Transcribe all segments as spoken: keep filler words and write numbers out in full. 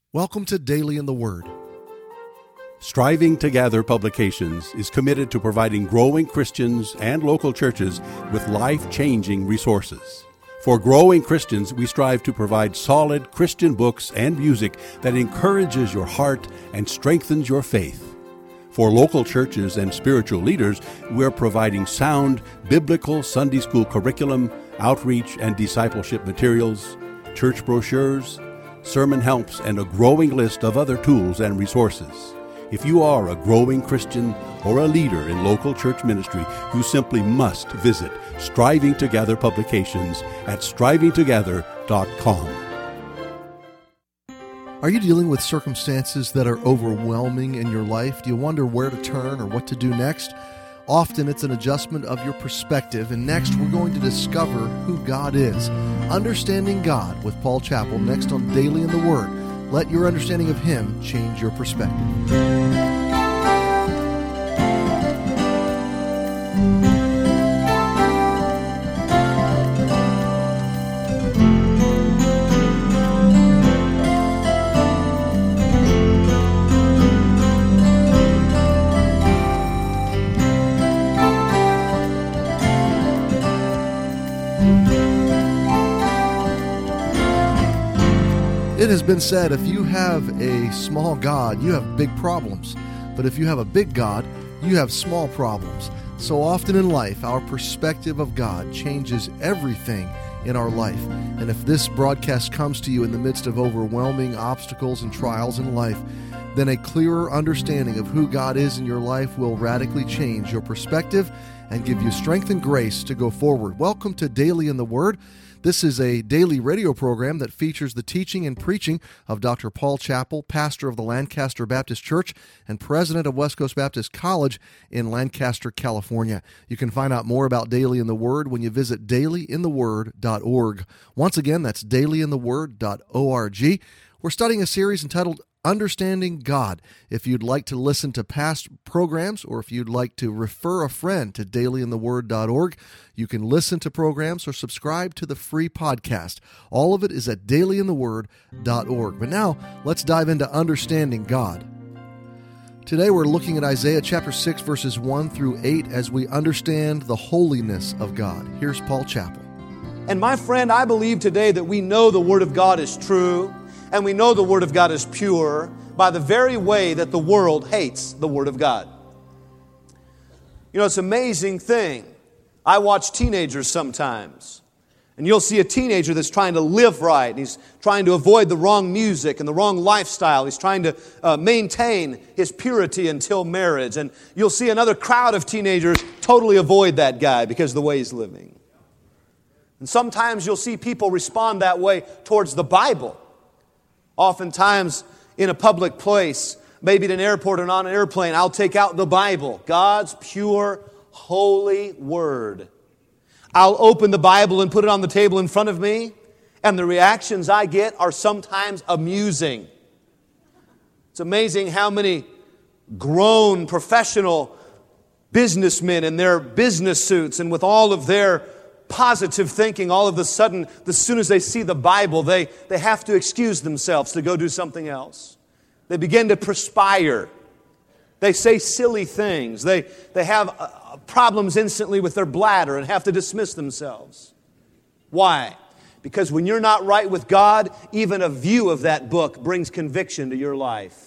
Welcome to Daily in the Word. Striving to Gather Publications is committed to providing growing Christians and local churches with life-changing resources. For growing Christians, we strive to provide solid Christian books and music that encourages your heart and strengthens your faith. For local churches and spiritual leaders, we're providing sound biblical Sunday school curriculum, outreach and discipleship materials, church brochures, sermon helps, and a growing list of other tools and resources. If you are a growing Christian or a leader in local church ministry, you simply must visit Striving to Gather Publications at striving to gather dot com. Are you dealing with circumstances that are overwhelming in your life? Do you wonder where to turn or what to do next? Often it's an adjustment of your perspective, and next we're going to discover who God is. Understanding God with Paul Chappell, next on Daily in the Word. Let your understanding of Him change your perspective. It has been said, if you have a small God, you have big problems. But if you have a big God, you have small problems. So often in life, our perspective of God changes everything in our life. And if this broadcast comes to you in the midst of overwhelming obstacles and trials in life, then a clearer understanding of who God is in your life will radically change your perspective and give you strength and grace to go forward. Welcome to Daily in the Word. This is a daily radio program that features the teaching and preaching of Doctor Paul Chappell, pastor of the Lancaster Baptist Church and president of West Coast Baptist College in Lancaster, California. You can find out more about Daily in the Word when you visit daily in the word dot org. Once again, that's daily in the word dot org. We're studying a series entitled Understanding God. If you'd like to listen to past programs or if you'd like to refer a friend to daily in the word dot org, you can listen to programs or subscribe to the free podcast. All of it is at daily in the word dot org. But now, let's dive into Understanding God. Today we're looking at Isaiah chapter six, verses one through eight as we understand the holiness of God. Here's Paul Chappell. And my friend, I believe today that we know the Word of God is true, and we know the Word of God is pure by the very way that the world hates the Word of God. You know, it's an amazing thing. I watch teenagers sometimes, and you'll see a teenager that's trying to live right. He's trying to avoid the wrong music and the wrong lifestyle. He's trying to uh, maintain his purity until marriage. And you'll see another crowd of teenagers totally avoid that guy because of the way he's living. And sometimes you'll see people respond that way towards the Bible. Oftentimes, in a public place, maybe at an airport or on an airplane, I'll take out the Bible, God's pure, holy Word. I'll open the Bible and put it on the table in front of me, and the reactions I get are sometimes amusing. It's amazing how many grown, professional businessmen in their business suits and with all of their positive thinking, all of a sudden, as soon as they see the Bible, they, they have to excuse themselves to go do something else. They begin to perspire. They say silly things. They, they have uh, problems instantly with their bladder and have to dismiss themselves. Why? Because when you're not right with God, even a view of that book brings conviction to your life.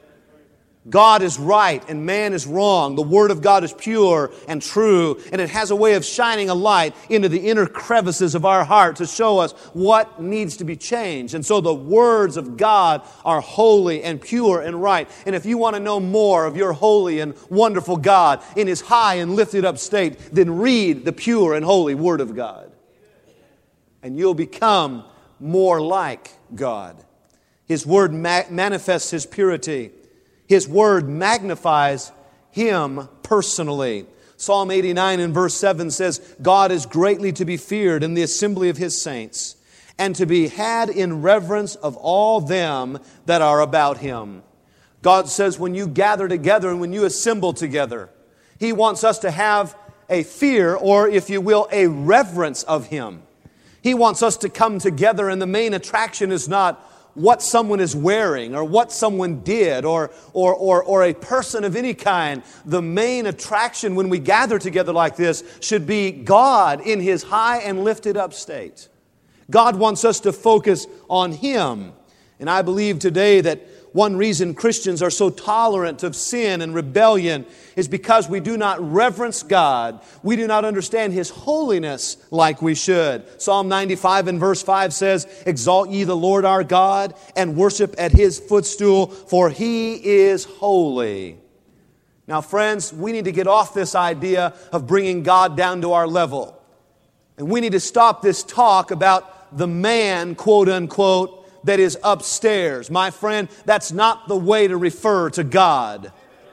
God is right and man is wrong. The Word of God is pure and true, and it has a way of shining a light into the inner crevices of our heart to show us what needs to be changed. And so the words of God are holy and pure and right. And if you want to know more of your holy and wonderful God in His high and lifted up state, then read the pure and holy Word of God. And you'll become more like God. His Word ma- manifests His purity. His Word magnifies Him personally. Psalm eighty-nine and verse seven says, God is greatly to be feared in the assembly of His saints, and to be had in reverence of all them that are about Him. God says when you gather together and when you assemble together, He wants us to have a fear, or if you will, a reverence of Him. He wants us to come together, and the main attraction is not what someone is wearing or what someone did or, or, or, or a person of any kind. The main attraction when we gather together like this should be God in His high and lifted up state. God wants us to focus on Him. And I believe today that one reason Christians are so tolerant of sin and rebellion is because we do not reverence God. We do not understand His holiness like we should. Psalm ninety-five and verse five says, "Exalt ye the Lord our God, and worship at His footstool, for He is holy." Now, friends, we need to get off this idea of bringing God down to our level. And we need to stop this talk about the man, quote unquote, that is upstairs. My friend, that's not the way to refer to God.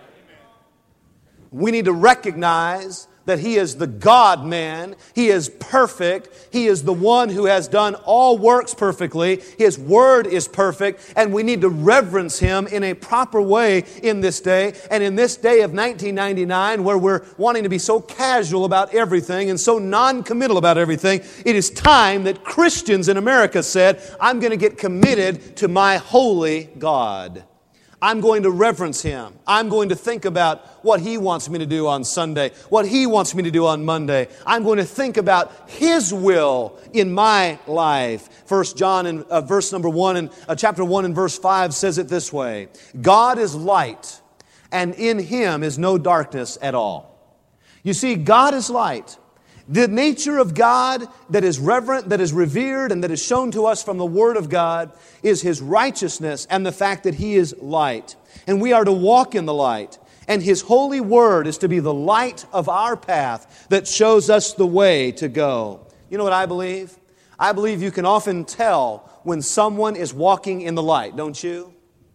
We need to recognize that He is the God-man. He is perfect. He is the one who has done all works perfectly. His Word is perfect, and we need to reverence Him in a proper way in this day. And in this day of nineteen ninety-nine, where we're wanting to be so casual about everything and so non-committal about everything, it is time that Christians in America said, I'm going to get committed to my holy God. I'm going to reverence Him. I'm going to think about what He wants me to do on Sunday, what He wants me to do on Monday. I'm going to think about His will in my life. First John, in uh, verse number one, and uh, chapter one and verse five says it this way: God is light, and in Him is no darkness at all. You see, God is light. The nature of God that is reverent, that is revered, and that is shown to us from the Word of God is His righteousness and the fact that He is light. And we are to walk in the light. And His holy Word is to be the light of our path that shows us the way to go. You know what I believe? I believe you can often tell when someone is walking in the light, don't you?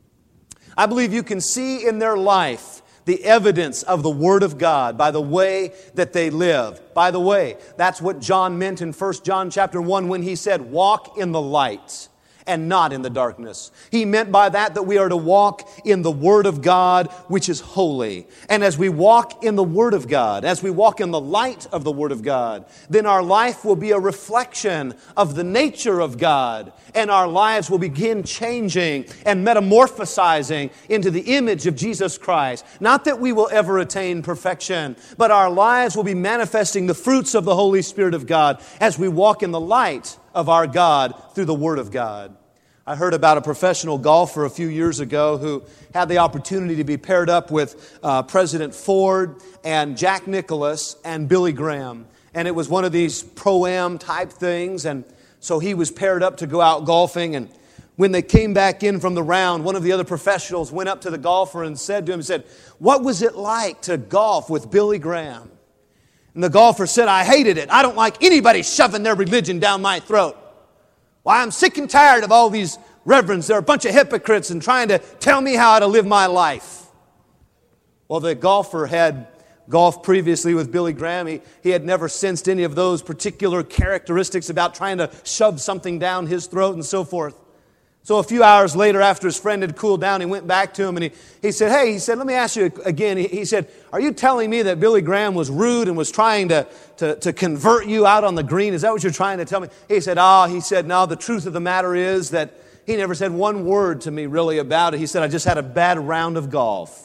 I believe you can see in their life the evidence of the Word of God by the way that they live. By the way, that's what John meant in First John chapter one when he said, walk in the light and not in the darkness. He meant by that that we are to walk in the Word of God, which is holy. And as we walk in the Word of God, as we walk in the light of the Word of God, then our life will be a reflection of the nature of God. And our lives will begin changing and metamorphosizing into the image of Jesus Christ. Not that we will ever attain perfection, but our lives will be manifesting the fruits of the Holy Spirit of God as we walk in the light of our God through the Word of God. I heard about a professional golfer a few years ago who had the opportunity to be paired up with uh, President Ford and Jack Nicklaus and Billy Graham. And it was one of these pro-am type things, and so he was paired up to go out golfing. And when they came back in from the round, one of the other professionals went up to the golfer and said to him, said, "What was it like to golf with Billy Graham?" And the golfer said, "I hated it. I don't like anybody shoving their religion down my throat. Why, I'm sick and tired of all these reverends. They're a bunch of hypocrites and trying to tell me how to live my life." Well, the golfer had golfed previously with Billy Graham. He, he had never sensed any of those particular characteristics about trying to shove something down his throat and so forth. So a few hours later, after his friend had cooled down, he went back to him and he, he said, "Hey," he said, "let me ask you again." He, he said, "Are you telling me that Billy Graham was rude and was trying to, to, to convert you out on the green? Is that what you're trying to tell me?" He said, "Ah," he said, "no, the truth of the matter is that he never said one word to me really about it. He said, I just had a bad round of golf."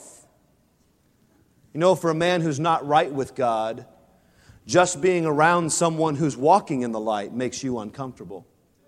You know, for a man who's not right with God, just being around someone who's walking in the light makes you uncomfortable.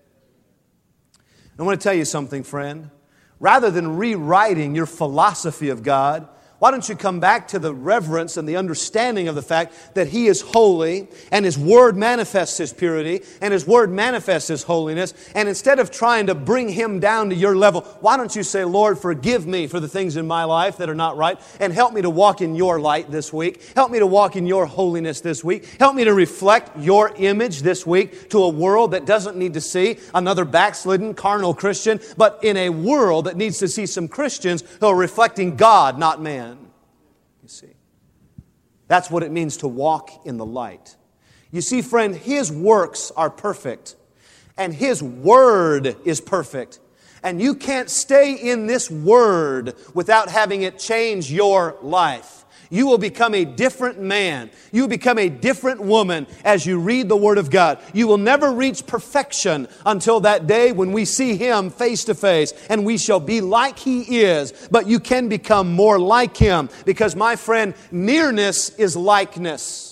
I want to tell you something, friend. Rather than rewriting your philosophy of God, why don't you come back to the reverence and the understanding of the fact that He is holy and His Word manifests His purity and His Word manifests His holiness. And instead of trying to bring Him down to your level, why don't you say, "Lord, forgive me for the things in my life that are not right and help me to walk in your light this week. Help me to walk in your holiness this week. Help me to reflect your image this week to a world that doesn't need to see another backslidden, carnal Christian, but in a world that needs to see some Christians who are reflecting God, not man." You see, that's what it means to walk in the light. You see, friend, His works are perfect, and His Word is perfect. And you can't stay in this Word without having it change your life. You will become a different man. You will become a different woman as you read the Word of God. You will never reach perfection until that day when we see Him face to face and we shall be like He is. But you can become more like Him because, my friend, nearness is likeness.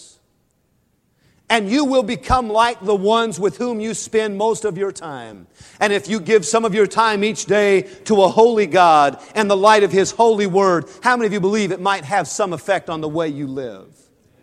And you will become like the ones with whom you spend most of your time. And if you give some of your time each day to a holy God and the light of His holy Word, how many of you believe it might have some effect on the way you live?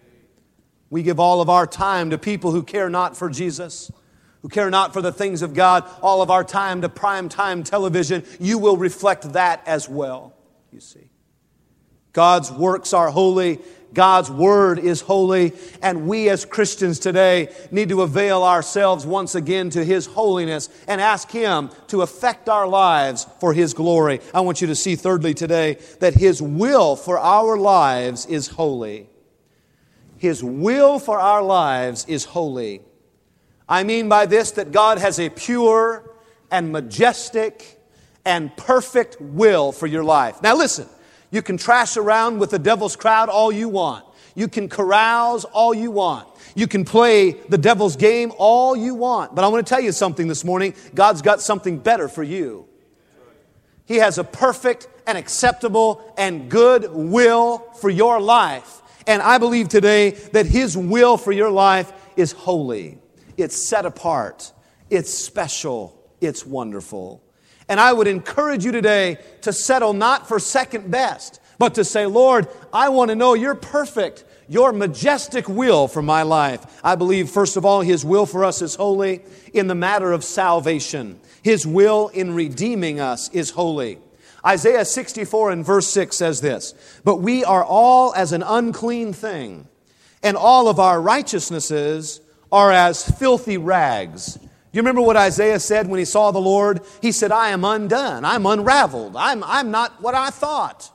We give all of our time to people who care not for Jesus, who care not for the things of God, all of our time to prime time television. You will reflect that as well, you see. God's works are holy. God's Word is holy, and we as Christians today need to avail ourselves once again to His holiness and ask Him to affect our lives for His glory. I want you to see thirdly today that His will for our lives is holy. His will for our lives is holy. I mean by this that God has a pure and majestic and perfect will for your life. Now listen. You can trash around with the devil's crowd all you want. You can carouse all you want. You can play the devil's game all you want. But I want to tell you something this morning. God's got something better for you. He has a perfect and acceptable and good will for your life. And I believe today that His will for your life is holy. It's set apart. It's special. It's wonderful. And I would encourage you today to settle not for second best, but to say, Lord, I want to know Your perfect, Your majestic will for my life. I believe, first of all, His will for us is holy in the matter of salvation. His will in redeeming us is holy. Isaiah sixty-four and verse six says this, "But we are all as an unclean thing, and all of our righteousnesses are as filthy rags." You remember what Isaiah said when he saw the Lord? He said, I am undone. I'm unraveled. I'm, I'm not what I thought.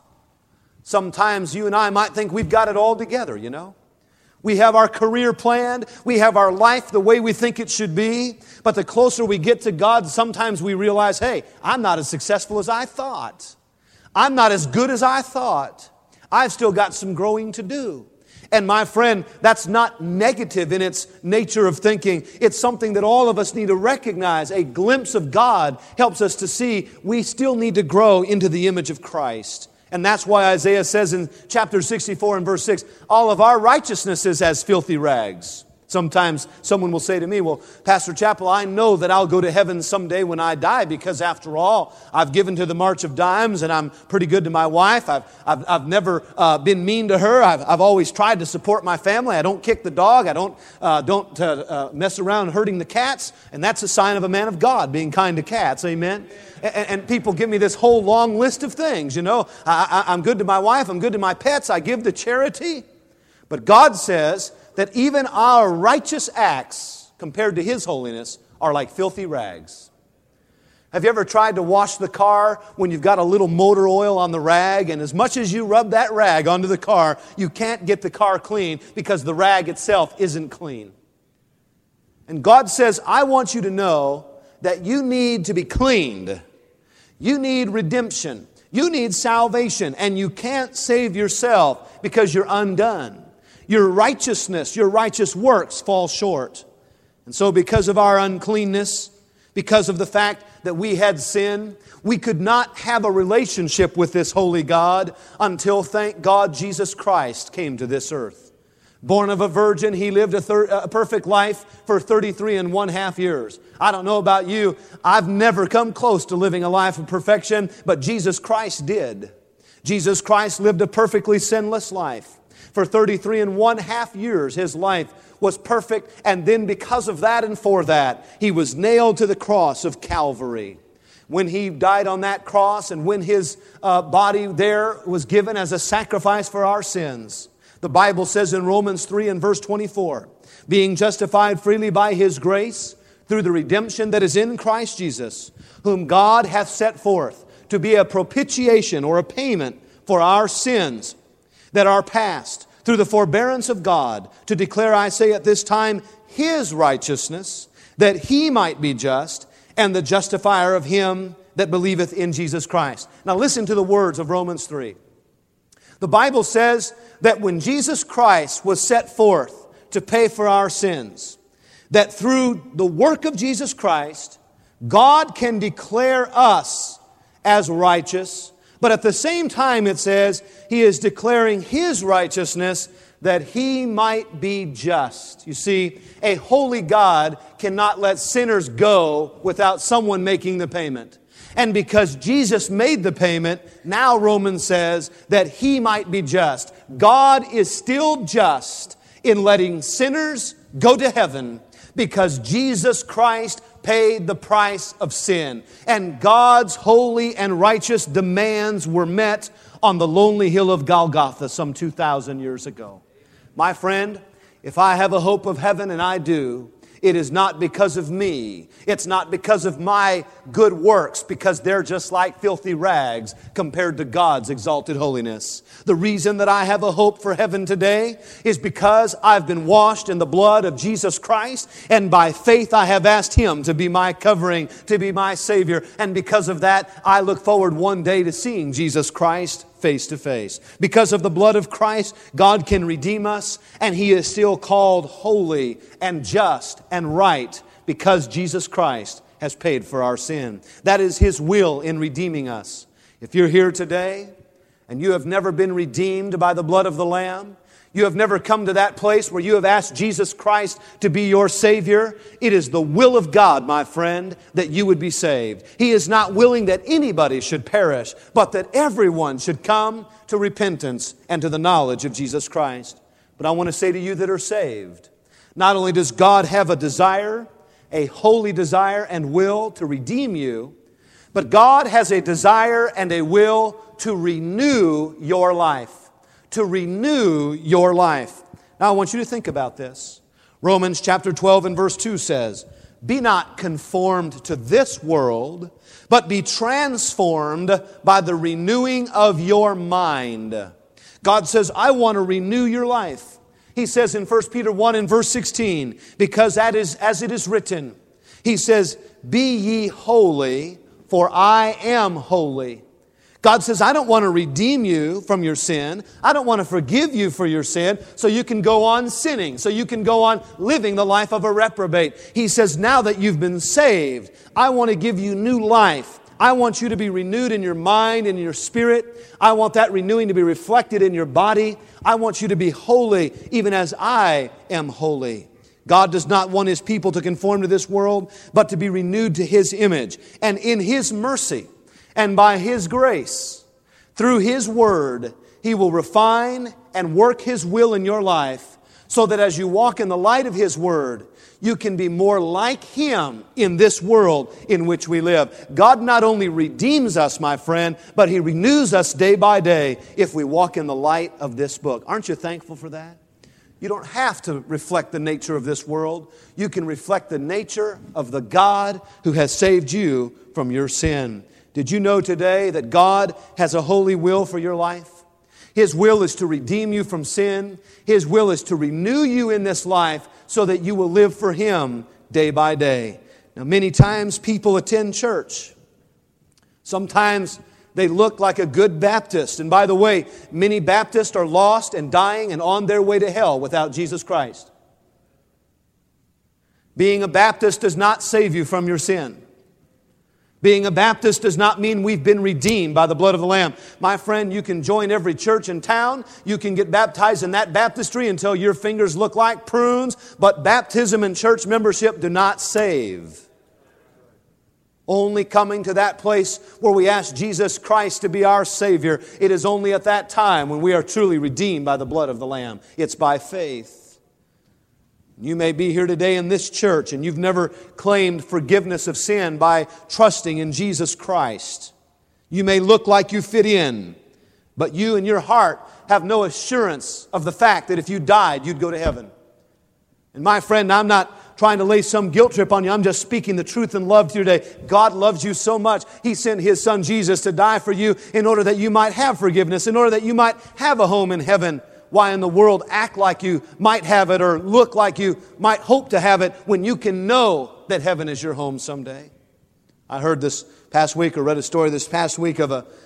Sometimes you and I might think we've got it all together, you know. We have our career planned. We have our life the way we think it should be. But the closer we get to God, sometimes we realize, hey, I'm not as successful as I thought. I'm not as good as I thought. I've still got some growing to do. And my friend, that's not negative in its nature of thinking. It's something that all of us need to recognize. A glimpse of God helps us to see we still need to grow into the image of Christ. And that's why Isaiah says in chapter sixty-four and verse six, all of our righteousness is as filthy rags. Sometimes someone will say to me, well, Pastor Chappell, I know that I'll go to heaven someday when I die because after all, I've given to the March of Dimes and I'm pretty good to my wife. I've, I've, I've never uh, been mean to her. I've, I've always tried to support my family. I don't kick the dog. I don't, uh, don't uh, uh, mess around hurting the cats. And that's a sign of a man of God, being kind to cats. Amen. And, and people give me this whole long list of things. You know, I, I, I'm good to my wife. I'm good to my pets. I give to charity. But God says that even our righteous acts, compared to His holiness, are like filthy rags. Have you ever tried to wash the car when you've got a little motor oil on the rag, and as much as you rub that rag onto the car, you can't get the car clean because the rag itself isn't clean? And God says, I want you to know that you need to be cleaned. You need redemption. You need salvation, and you can't save yourself because you're undone. Your righteousness, your righteous works fall short. And so because of our uncleanness, because of the fact that we had sin, we could not have a relationship with this holy God until, thank God, Jesus Christ came to this earth. Born of a virgin, He lived a, thir- a perfect life for thirty-three and one half years. I don't know about you, I've never come close to living a life of perfection, but Jesus Christ did. Jesus Christ lived a perfectly sinless life. For thirty-three and one half years, His life was perfect. And then because of that and for that, He was nailed to the cross of Calvary. When He died on that cross and when His uh, body there was given as a sacrifice for our sins, the Bible says in Romans three and verse twenty-four, being justified freely by His grace through the redemption that is in Christ Jesus, whom God hath set forth to be a propitiation or a payment for our sins that are past, through the forbearance of God, to declare, I say at this time, His righteousness, that He might be just, and the justifier of him that believeth in Jesus Christ. Now listen to the words of Romans three. The Bible says that when Jesus Christ was set forth to pay for our sins, that through the work of Jesus Christ, God can declare us as righteous, but at the same time it says He is declaring His righteousness that He might be just. You see, a holy God cannot let sinners go without someone making the payment. And because Jesus made the payment, now Romans says that He might be just. God is still just in letting sinners go to heaven because Jesus Christ paid the price of sin. And God's holy and righteous demands were met on the lonely hill of Golgotha some two thousand years ago. My friend, if I have a hope of heaven, and I do, it is not because of me. It's not because of my good works, because they're just like filthy rags compared to God's exalted holiness. The reason that I have a hope for heaven today is because I've been washed in the blood of Jesus Christ, and by faith I have asked Him to be my covering, to be my Savior. And because of that, I look forward one day to seeing Jesus Christ face to face. Because of the blood of Christ, God can redeem us, and He is still called holy and just and right because Jesus Christ has paid for our sin. That is His will in redeeming us. If you're here today and you have never been redeemed by the blood of the Lamb, you have never come to that place where you have asked Jesus Christ to be your Savior, it is the will of God, my friend, that you would be saved. He is not willing that anybody should perish, but that everyone should come to repentance and to the knowledge of Jesus Christ. But I want to say to you that are saved, not only does God have a desire, a holy desire and will to redeem you, but God has a desire and a will to renew your life. To renew your life. Now I want you to think about this. Romans chapter twelve and verse two says, "Be not conformed to this world, but be transformed by the renewing of your mind." God says, I want to renew your life. He says in First Peter one and verse sixteen, because that is as it is written, He says, "Be ye holy, for I am holy." God says, I don't want to redeem you from your sin. I don't want to forgive you for your sin so you can go on sinning, so you can go on living the life of a reprobate. He says, now that you've been saved, I want to give you new life. I want you to be renewed in your mind and your spirit. I want that renewing to be reflected in your body. I want you to be holy even as I am holy. God does not want His people to conform to this world, but to be renewed to His image. And in His mercy, and by His grace, through His Word, He will refine and work His will in your life so that as you walk in the light of His Word, you can be more like Him in this world in which we live. God not only redeems us, my friend, but He renews us day by day if we walk in the light of this book. Aren't you thankful for that? You don't have to reflect the nature of this world. You can reflect the nature of the God who has saved you from your sin. Did you know today that God has a holy will for your life? His will is to redeem you from sin. His will is to renew you in this life so that you will live for Him day by day. Now, many times people attend church. Sometimes they look like a good Baptist. And by the way, many Baptists are lost and dying and on their way to hell without Jesus Christ. Being a Baptist does not save you from your sin. Being a Baptist does not mean we've been redeemed by the blood of the Lamb. My friend, you can join every church in town. You can get baptized in that baptistry until your fingers look like prunes. But baptism and church membership do not save. Only coming to that place where we ask Jesus Christ to be our Savior, it is only at that time when we are truly redeemed by the blood of the Lamb. It's by faith. You may be here today in this church and you've never claimed forgiveness of sin by trusting in Jesus Christ. You may look like you fit in, but you in your heart have no assurance of the fact that if you died, you'd go to heaven. And my friend, I'm not trying to lay some guilt trip on you. I'm just speaking the truth in love to you today. God loves you so much, He sent His Son Jesus to die for you in order that you might have forgiveness, in order that you might have a home in heaven. Why in the world act like you might have it or look like you might hope to have it when you can know that heaven is your home someday? I heard this past week or read a story this past week of a,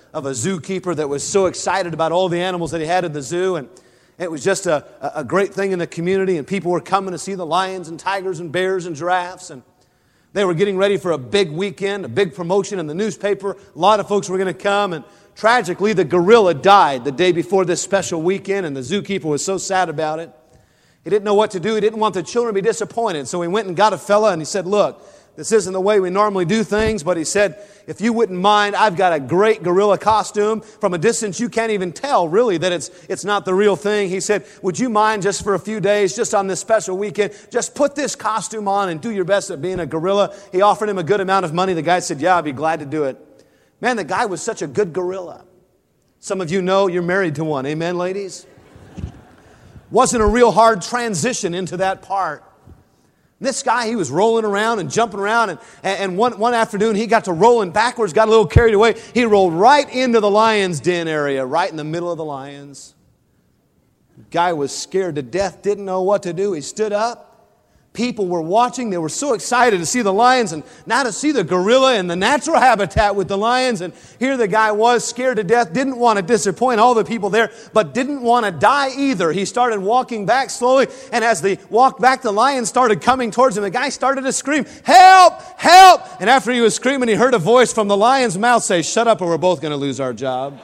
of a zookeeper that was so excited about all the animals that he had in the zoo, and it was just a, a great thing in the community, and people were coming to see the lions and tigers and bears and giraffes, and they were getting ready for a big weekend, a big promotion in the newspaper. A lot of folks were going to come, and tragically, the gorilla died the day before this special weekend, and the zookeeper was so sad about it. He didn't know what to do. He didn't want the children to be disappointed, so he went and got a fella, and he said, look, this isn't the way we normally do things, but he said, if you wouldn't mind, I've got a great gorilla costume. From a distance, you can't even tell, really, that it's it's not the real thing. He said, would you mind just for a few days, just on this special weekend, just put this costume on and do your best at being a gorilla? He offered him a good amount of money. The guy said, yeah, I'd be glad to do it. Man, the guy was such a good gorilla. Some of you know you're married to one. Amen, ladies? Wasn't a real hard transition into that part. This guy, he was rolling around and jumping around, and, and one, one afternoon he got to rolling backwards, got a little carried away. He rolled right into the lion's den area, right in the middle of the lions. The guy was scared to death, didn't know what to do. He stood up. People were watching. They were so excited to see the lions and now to see the gorilla in the natural habitat with the lions. And here the guy was scared to death, didn't want to disappoint all the people there, but didn't want to die either. He started walking back slowly, and as they walked back, the lions started coming towards him. The guy started to scream, help, help! And after he was screaming, he heard a voice from the lion's mouth say, shut up or we're both going to lose our job.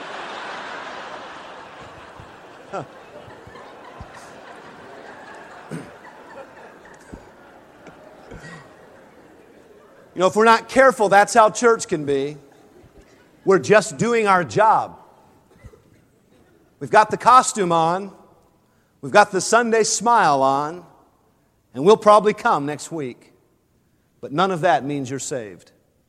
You know, if we're not careful, that's how church can be. We're just doing our job. We've got the costume on. We've got the Sunday smile on. And we'll probably come next week. But none of that means you're saved.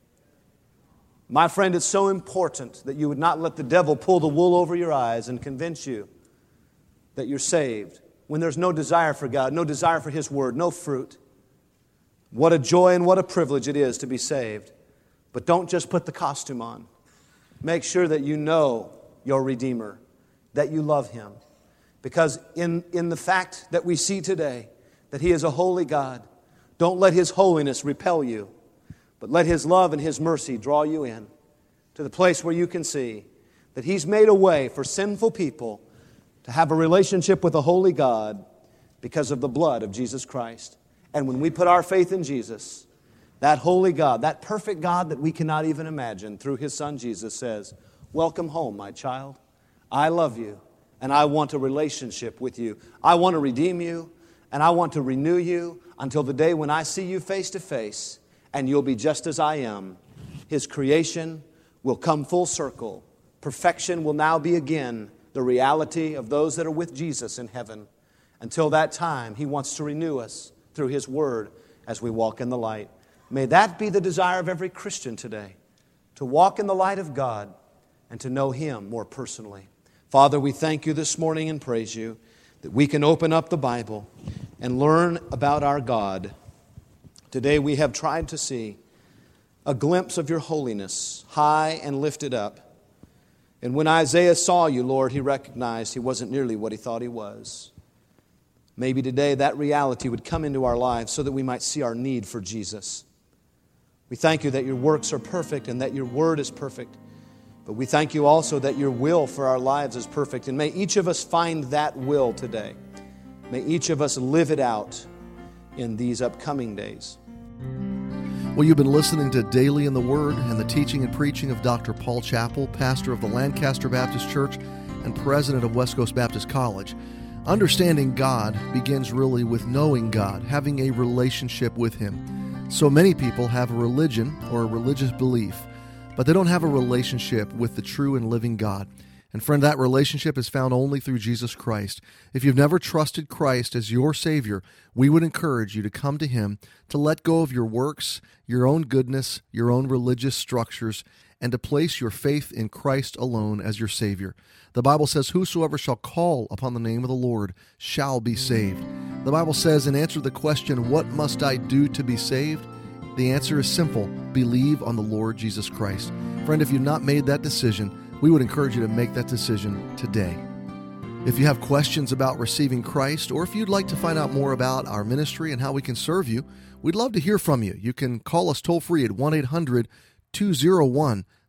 My friend, it's so important that you would not let the devil pull the wool over your eyes and convince you that you're saved when there's no desire for God, no desire for His Word, no fruit. What a joy and what a privilege it is to be saved. But don't just put the costume on. Make sure that you know your Redeemer, that you love Him. Because in, in the fact that we see today that He is a holy God, don't let His holiness repel you, but let His love and His mercy draw you in to the place where you can see that He's made a way for sinful people to have a relationship with a holy God because of the blood of Jesus Christ. And when we put our faith in Jesus, that holy God, that perfect God that we cannot even imagine, through His Son Jesus says, welcome home, my child. I love you, and I want a relationship with you. I want to redeem you, and I want to renew you until the day when I see you face to face, and you'll be just as I am. His creation will come full circle. Perfection will now be again the reality of those that are with Jesus in heaven. Until that time, He wants to renew us through His Word as we walk in the light. May that be the desire of every Christian today, to walk in the light of God and to know Him more personally. Father, we thank You this morning and praise You that we can open up the Bible and learn about our God. Today we have tried to see a glimpse of Your holiness, high and lifted up. And when Isaiah saw You, Lord, he recognized he wasn't nearly what he thought he was. Maybe today that reality would come into our lives so that we might see our need for Jesus. We thank You that Your works are perfect and that Your Word is perfect. But we thank You also that Your will for our lives is perfect. And may each of us find that will today. May each of us live it out in these upcoming days. Well, you've been listening to Daily in the Word and the teaching and preaching of Doctor Paul Chappell, pastor of the Lancaster Baptist Church and president of West Coast Baptist College. Understanding God begins really with knowing God, having a relationship with Him. So many people have a religion or a religious belief, but they don't have a relationship with the true and living God. And friend, that relationship is found only through Jesus Christ. If you've never trusted Christ as your Savior, we would encourage you to come to Him, to let go of your works, your own goodness, your own religious structures, and to place your faith in Christ alone as your Savior. The Bible says, whosoever shall call upon the name of the Lord shall be saved. The Bible says, in answer to the question, what must I do to be saved? The answer is simple: believe on the Lord Jesus Christ. Friend, if you've not made that decision, we would encourage you to make that decision today. If you have questions about receiving Christ, or if you'd like to find out more about our ministry and how we can serve you, we'd love to hear from you. You can call us toll-free at one eight hundred two oh one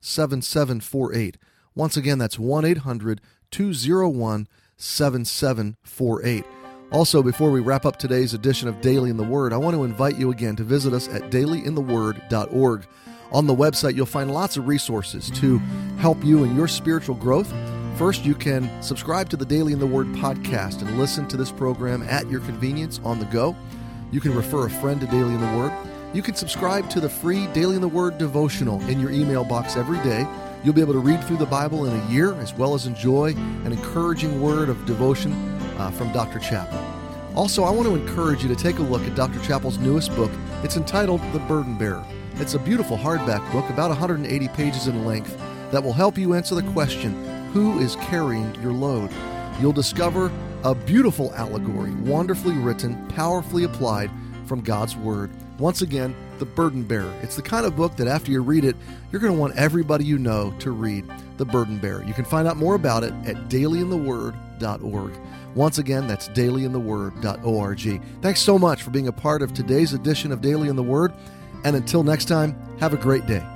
seven seven four eight. Once again, that's one eight hundred two oh one seven seven four eight. Also, before we wrap up today's edition of Daily in the Word, I want to invite you again to visit us at daily in the word dot org. On the website, you'll find lots of resources to help you in your spiritual growth. First, you can subscribe to the Daily in the Word podcast and listen to this program at your convenience on the go. You can refer a friend to Daily in the Word. You can subscribe to the free Daily in the Word devotional in your email box every day. You'll be able to read through the Bible in a year, as well as enjoy an encouraging word of devotion uh, from Doctor Chappell. Also, I want to encourage you to take a look at Doctor Chappell's newest book. It's entitled The Burden Bearer. It's a beautiful hardback book, about one hundred eighty pages in length, that will help you answer the question, who is carrying your load? You'll discover a beautiful allegory, wonderfully written, powerfully applied from God's Word. Once again, The Burden Bearer. It's the kind of book that after you read it, you're going to want everybody you know to read The Burden Bearer. You can find out more about it at daily in the word dot org. Once again, that's daily in the word dot org. Thanks so much for being a part of today's edition of Daily in the Word. And until next time, have a great day.